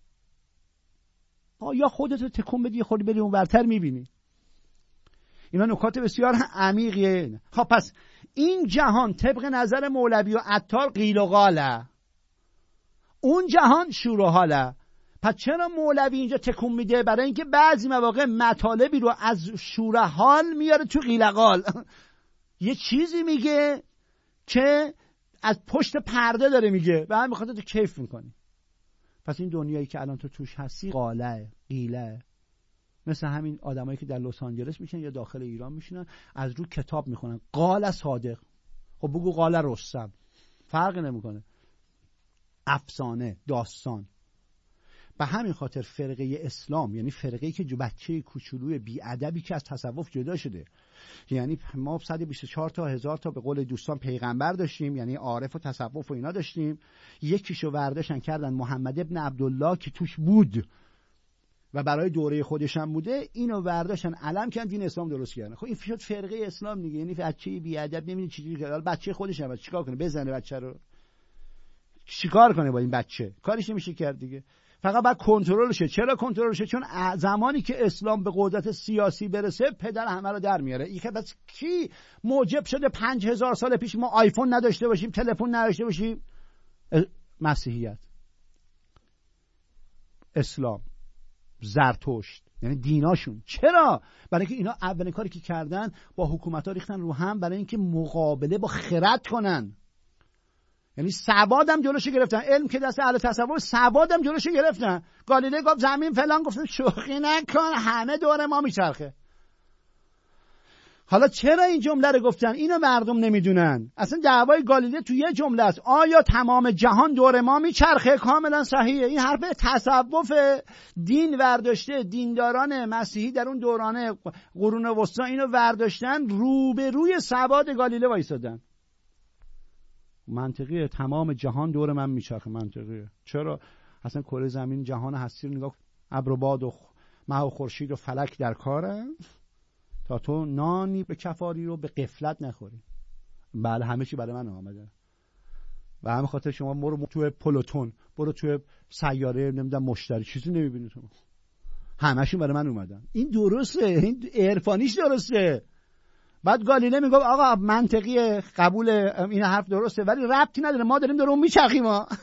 یا خودت تکون بدی خودی بری اون ورتر میبینی. اینا نکات بسیار عمیقیه. خب پس این جهان طبق نظر مولوی و عطار قیل و قاله، اون جهان شور و حاله. پس چرا مولوی اینجا تکون میده؟ برای اینکه بعضی مواقع مطالبی رو از شور حال میاره تو قیل و قال. یه چیزی میگه که از پشت پرده داره میگه، به همین خاطر تو کیف میکنی. پس این دنیایی که الان تو توش هستی قاله، قیله. مثل همین آدمایی که در لس آنجلس میشن یا داخل ایران میشنن از رو کتاب میخونن قال صادق. خب بگو قال رستم، فرق نمیکنه. افسانه، داستان. به همین خاطر فرقه اسلام، یعنی فرقه‌ای که بچه کوچولوی بی‌ادبی که از تصوف جدا شده، یعنی ما 124 تا 1000 تا به قول دوستان پیغمبر داشتیم، یعنی عارف و تصوف و اینا داشتیم. یکیشو ورداشتن کردن محمد ابن عبدالله که توش بود و برای دوره خودش هم بوده، اینو ورداشتن علم کردن دین اسلام درست کردن. خب این شد فرقه اسلام دیگه. یعنی بچه بی‌ادب نمی‌دونه چجوری کرد. بچه خودش هم چیکار کنه؟ بزنه بچه رو؟ چیکار کنه با این بچه؟ کارش نمیشه کرد دیگه. فقط باید کنترل شه. چرا کنترل شه؟ چون زمانی که اسلام به قدرت سیاسی برسه پدر همه رو در میاره. این که بس کی موجب شده 5000 سال پیش ما آیفون نداشته باشیم، تلفن نداشته باشیم؟ مسیحیت، اسلام، زرتشت، یعنی دیناشون. چرا؟ برای اینکه اینا اولین کاری که کردن با حکومت‌ها ریختن رو هم برای اینکه مقابله با خرد کنن. یعنی سوادم جلوشو گرفتن. علم که دست اهل تصوف، سوادم جلوشو گرفتن. گالیله گفت زمین فلان، گفتن شوخی نکن همه دور ما میچرخه. حالا چرا این جمله رو گفتن؟ اینو مردم نمیدونن. اصلا دعوای گالیله تو یه جمله است. آیا تمام جهان دور ما میچرخه؟ کاملا صحیحه. این حرف تصوف دین ورداشته. دینداران مسیحی در اون دوران قرون وسطا اینو ورداشتن، روبروی سواد گالیله وایسادن. منطقیه، تمام جهان دور من میچرخه. منطقیه. چرا؟ اصلا کره زمین جهان هستی رو نگاه، ابر و باد و مه و خورشید و فلک در کاره تا تو نانی به کفاری رو به غفلت نخوری. بله همه چی برای من آمده. و همین خاطر شما برو تو پلوتون، برو تو سیاره نمیدونم مشتری، چیزی نمیبینی تو. همشون برای من اومدن. این درسته، این عرفانیش درسته. بعد گالیله میگه آقا منطقی قبول این حرف درسته ولی ربطی نداره، ما داریم درون میچرخیم.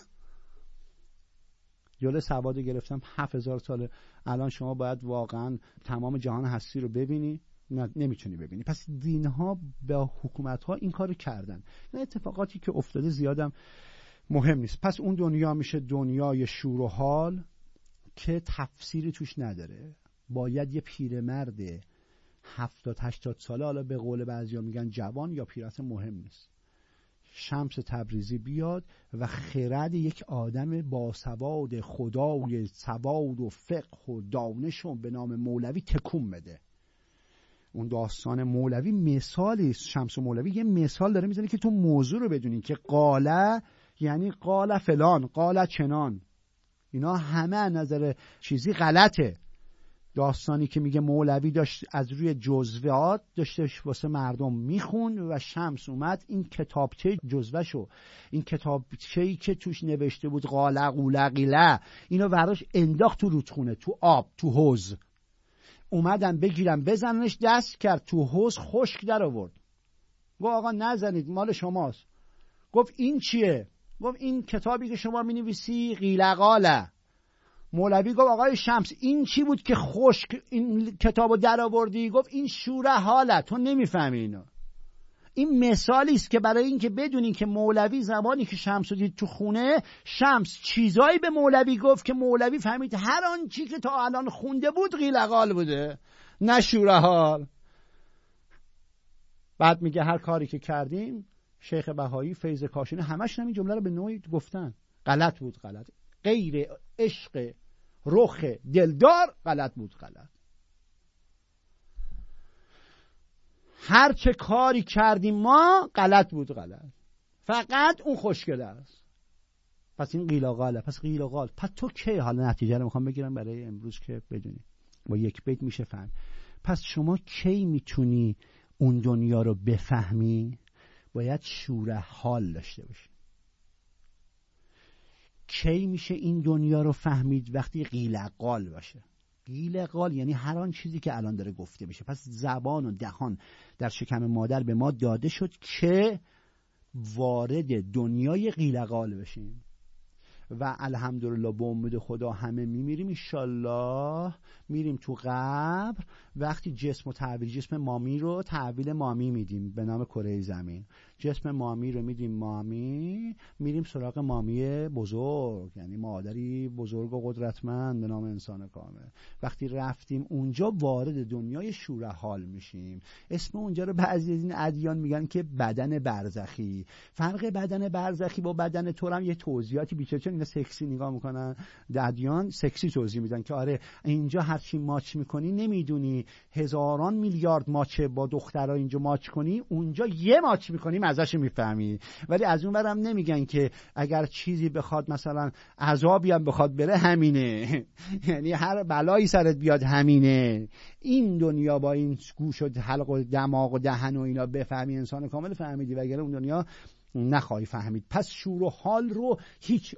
جلوی سواد گرفتم 7000 ساله. الان شما باید واقعا تمام جهان هستی رو ببینی، نمیتونی ببینی. پس دینها به حکومت‌ها این کارو کردن. این اتفاقاتی که افتاده زیادم مهم نیست. پس اون دنیا میشه دنیای شور و حال که تفسیری توش نداره. باید یه پیرمرد 70-80 ساله، حالا به قول بعضیا میگن جوان یا پیرت مهم نیست، شمس تبریزی بیاد و خرد یک آدم باسواد خدای سواد و فقه و دانش به نام مولوی تکون بده. اون داستان مولوی مثالی است. شمس مولوی یه مثال داره میزنه که تو موضوع رو بدونین که قاله یعنی قاله فلان، قاله چنان، اینا همه از نظر چیزی غلطه. داستانی که میگه مولوی داشت از روی جزوات داشتش واسه مردم میخون و شمس اومد این کتابچه جزوهشو، این کتابچه‌ای که توش نوشته بود قاله قوله قیله، اینو براش انداخت تو رودخونه، تو آب، تو حوض. اومدن بگیرن بزننش، دست کرد تو حوض، خشک در آورد. گفت آقا نزنید، مال شماست. گفت این چیه؟ گفت این کتابی که شما مینویسی قیله قاله. مولوی گفت آقای شمس این چی بود که خشک این کتابو در آوردی؟ گفت این شوره حاله، تو نمیفهمی اینو. این مثالی است که برای این که بدونین که مولوی زمانی که شمس رو دید تو خونه، شمس چیزایی به مولوی گفت که مولوی فهمید هر آن چی که تا الان خونده بود قیل قال بوده، نه شوره حال. بعد میگه هر کاری که کردیم، شیخ بهایی، فیض کاشانی، همش همین جمله رو به نوعی گفتن. غلط بود، غلط. غیر عشق رخ دلدار غلط بود، غلط. هر چه کاری کردیم ما غلط بود، غلط. فقط اون خوشگله است. پس این قیل و قاله. پس قیل و قال. پس تو کی؟ حالا نتیجه رو میخوام بگیرم برای امروز که بدونی با یک بیت میشه فهم. پس شما کی میتونی اون دنیا رو بفهمی؟ باید شوره حال داشته باشی. کی میشه این دنیا رو فهمید؟ وقتی قیل قال باشه. قیل قال یعنی هر آن چیزی که الان داره گفته بشه. پس زبان و دهان در شکم مادر به ما داده شد که وارد دنیای قیل قال بشیم و الحمدلله به امید خدا همه میمیریم انشالله. میریم تو قبر، وقتی جسم و تحویل جسم مامی رو تحویل مامی میدیم به نام کره زمین، جسم مامی رو میدیم مامی، میریم سراغ مامی بزرگ یعنی مادری بزرگ و قدرتمند به نام انسان کامل. وقتی رفتیم اونجا وارد دنیای شوره حال میشیم. اسم اونجا رو بعضی از این ادیان میگن که بدن برزخی. فرق بدن برزخی با بدن تو هم یه توضیحاتی بیچاره، چون اینا سکسی نگاه میکنن، ادیان سکسی توضیح میدن که آره اینجا هر چی ماچ میکنی نمیدونی هزاران میلیارد ماچ با دخترها اینجا ماچ کنی، اونجا یه ماچ میکنی ازش میفهمی. ولی از اون برم نمیگن که اگر چیزی بخواد مثلا عذابی هم بخواد بره همینه یعنی هر بلایی سرت بیاد همینه. این دنیا با این گوش و حلق و دماغ و دهن و اینا بفهمی انسان کامل فهمیدی، وگرنه اون دنیا نخواهی فهمید. پس شور و حال رو هیچ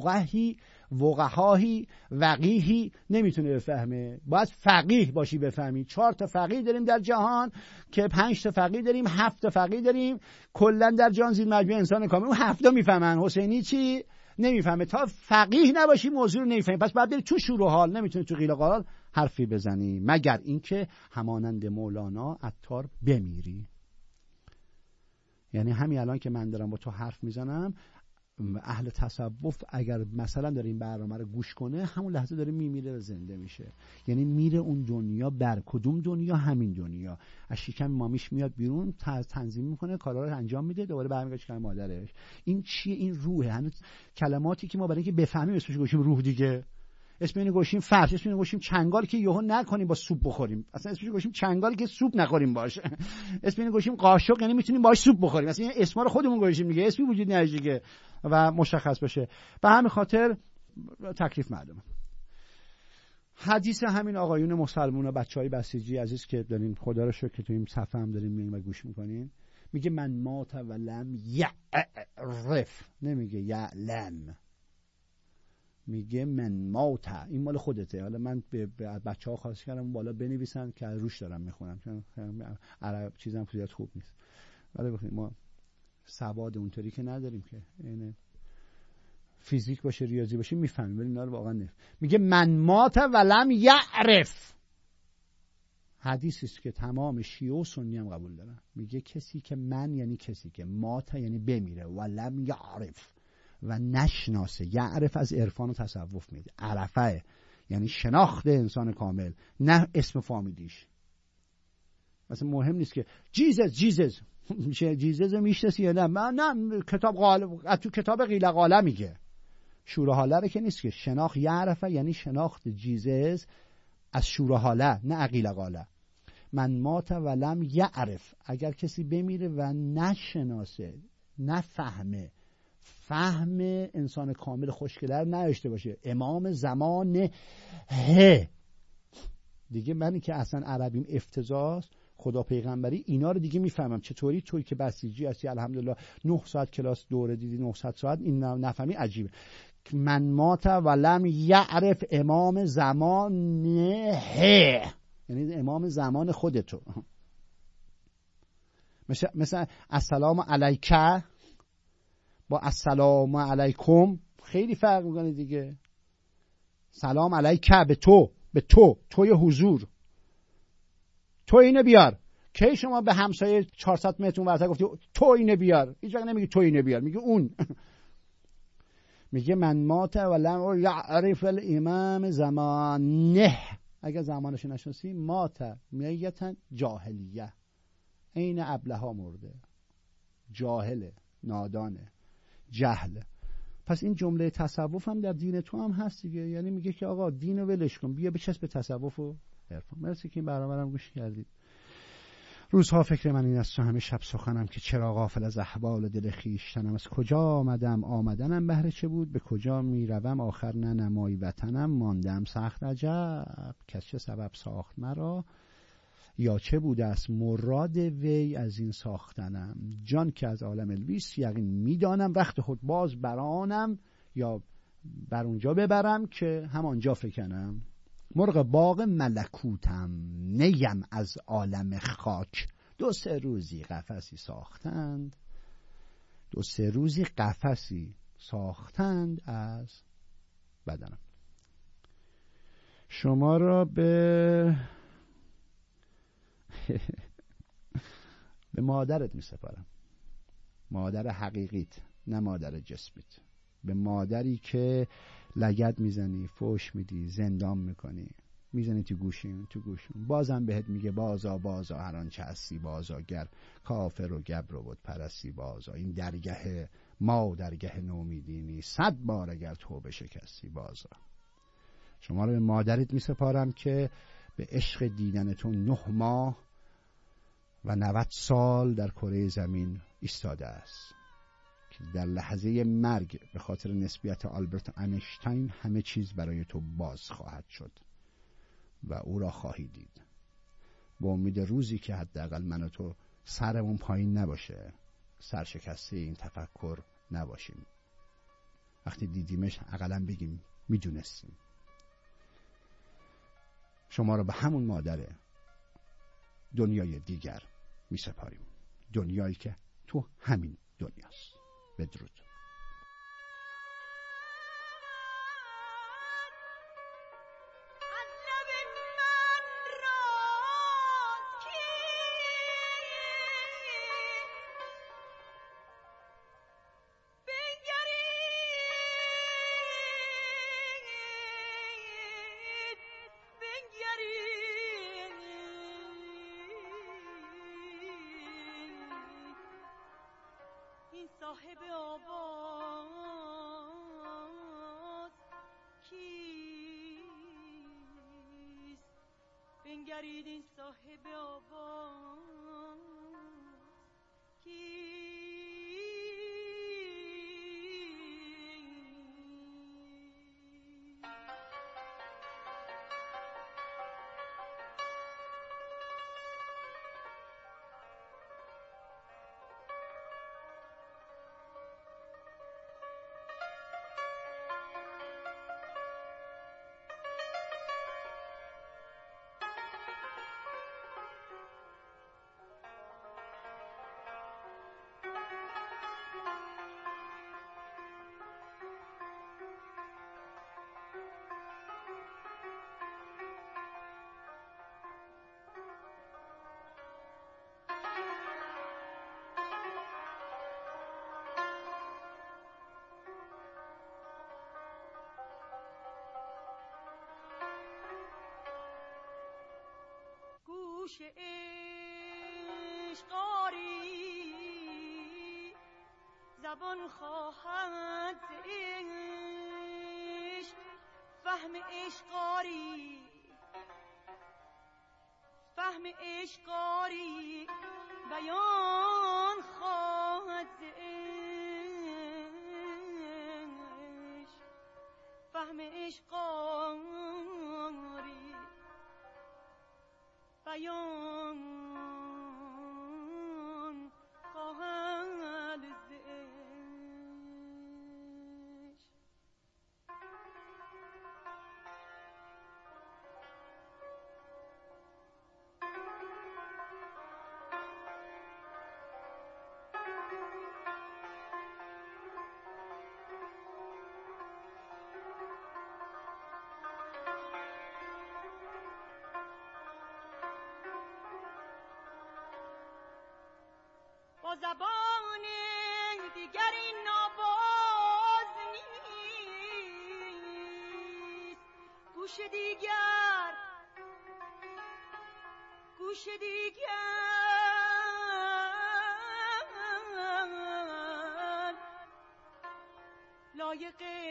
وقهایی وقیهی نمیتونه بفهمه. باید فقیه باشی بفهمی. 4 تا فقیه داریم در جهان که 5 تا فقیه داریم، 7 تا فقیه داریم کلا در جهان زیر مجموعه انسان کامل. اون 7 تا میفهمن. حسینی چی نمیفهمه. تا فقیه نباشی موضوع رو نمیفهمی. پس باید بری تو شور و حال، نمیتونی تو قیل و قال حرفی بزنی مگر اینکه همانند مولانا عطار بمیری. یعنی همین الان که من دارم با تو حرف میزنم، اهل تصوف اگر مثلا داره این برنامه رو گوش کنه، همون لحظه داره میمیره و زنده میشه. یعنی میره اون دنیا. بر کدوم دنیا؟ همین دنیا. از شکم مامیش میاد بیرون، تنظیم میکنه، کارا رو انجام میده، دوباره برمیگرده شکم مادرش. این چیه؟ این روحه. هنوز کلماتی که ما برای اینکه بفهمیم اسمش گوشیم روح دیگه. اسم اینو گوشیم فرش، اسم اینو گوشیم چنگال که یهو نکنیم با سوپ بخوریم. اصلا اسمش گوشیم چنگال که سوپ نخوریم باشه. اسم اینو گوشیم قاشق یعنی میتونیم باهاش سوپ بخوریم. اصلا این اسما رو خودمون گوشیم دیگه، اسمی وجود نداره دیگه و مشخص بشه. به همین خاطر تکلیف معلومه. حدیث همین آقایون مسلمونا، بچهای بسیجی عزیز که دارین، خدا رو شکر که تو این صفحه هم دارین میگین و گوش میکنین، میگه من مات ولم یعرف، نمیگه یعلم. میگه من مات. این مال خودته. حالا من به بچه‌ها خواهش کردم بالا بنویسن که روش دارم میخونم، چون عرب چیزام زیاد خوب نیست. ولی بخوید ما سواد اونطوری که نداریم که یعنی فیزیک باشه ریاضی باشه میفهمیم، ولی اینا رو واقعا نفهم. میگه من مات ولم یعرف. حدیثی است که تمام شیعه و سنی هم قبول دارن. میگه کسی که من یعنی کسی که مات یعنی بمیره، ولم یعرف و نشناسه. یعرف از عرفان و تصوف میده. عرفه یعنی شناخت انسان کامل، نه اسم فامیلیش. مثلا مهم نیست که جیزس میشه جیزس میشناسی یا نه. من نه کتاب قال تو کتاب قیل قاله میگه. شورحاله رو که نیست که شناخت. یعرفه یعنی شناخت جیزس از شورحاله نه عقیل قاله. من مات ولم یعرف، اگر کسی بمیره و نشناسه، نفهمه، فهم انسان کامل خوشگلر نداشته باشه، امام زمان دیگه. من که اصلا عربیم افتضاحست، خدا پیغمبری اینا رو دیگه میفهمم. چطوری توی که بسیجی هستی الحمدلله 9 ساعت کلاس دوره دیدی 900 ساعت این نفهمی عجیبه. من مات ولم یعرف امام زمان یعنی امام زمان خودتو. مثلا السلام علیکه با السلام علیکم خیلی فرق میکنه دیگه. سلام علیکه به توی حضور. تو اینو بیار. کی شما به همسایه 400 متر اون ورتر گفتی تو اینو بیار؟ هیچ وقت نمیگی تو اینو بیار، میگه اون. میگه من مات ولم یعرف الامام زمانه. اگر زمانش نشناسی مات میتن جاهلیه، عین ابله‌ها مرده، جاهله، نادانه، جهله. پس این جمله تصوف هم در دین تو هم هست دیگه. یعنی میگه که آقا دینو ولش کن، بیا بچسب به تصوف و عرفان. مرسی که این برنامه‌ام گوش کردید. روزها فکر من این است و همه شب سخنم که چرا غافل از احوال دل خویشتنم. از کجا آمدنم بهر چه بود، به کجا میروم آخر نه نمای وطنم. ماندم سخت عجب کس چه سبب ساخت مرا، یا چه بوده است مراد وی از این ساختنم. جان که از عالم الویس یقین میدانم، رخت خود باز برانم یا بر اونجا ببرم که همانجا فکنم. مرغ باغ ملکوتم نیم از عالم خاک. 2-3 روزی قفسی ساختند، 2-3 روزی قفسی ساختند از بدنم. شما را به مادرت می سپارم. مادر حقیقیت، نه مادر جسمیت. به مادری که لگد میزنی، فوش میدی، زندان میکنی، میزنی تو گوشین بازم بهت میگه بازا هر آنچه هستی بازا، گر کافر و گبر و بت پرستی بازا. این درگه ما درگه نومیدی نیست، 100 بار اگر توبه شکستی بازا. شما رو به مادرت میسپارم که به عشق دیدن تو 9 ماه و 90 سال در کره زمین ایستاده است، که در لحظه مرگ به خاطر نسبیت آلبرت اینشتین همه چیز برای تو باز خواهد شد و او را خواهی دید. با امید روزی که حداقل من و تو سرمون پایین نباشه، سرشکسته این تفکر نباشیم. وقتی دیدیمش حداقل بگیم میدونستیم. شما را به همون مادر دنیای دیگر می سپاریم، دنیایی که تو همین دنیاست. بدرود. صاحب آواز کیست؟ بنگرید این صاحب آواز کیست؟ گوش عشق آری زبان خواهد عشق فهم عشق آری فهم عشق آری بیان خواهد عشق فهم عشق آری بیان خواهد عشق. با زبان دیگری نواز نیست گوش دیگر گوش دیگر لایق